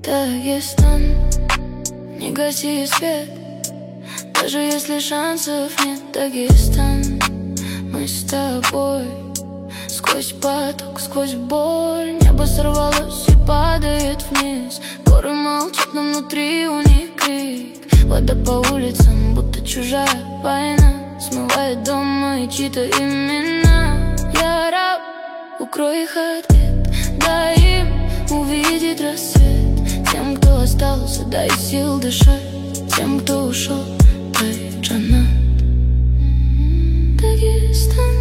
Дагестан, не гаси свет, даже если шансов нет. Дагестан, мы с тобой сквозь поток, сквозь боль. Небо сорвалось и падает вниз. Горы молчат, но внутри у них крик. Вода по улицам, будто чужая война, смывает дома и чьи-то имена. Я раб, укрой их от бед, дай им увидеть рассвет. Тем, кто остался, дай сил дышать. Тем, кто ушел, дай джаннат. Дагестан.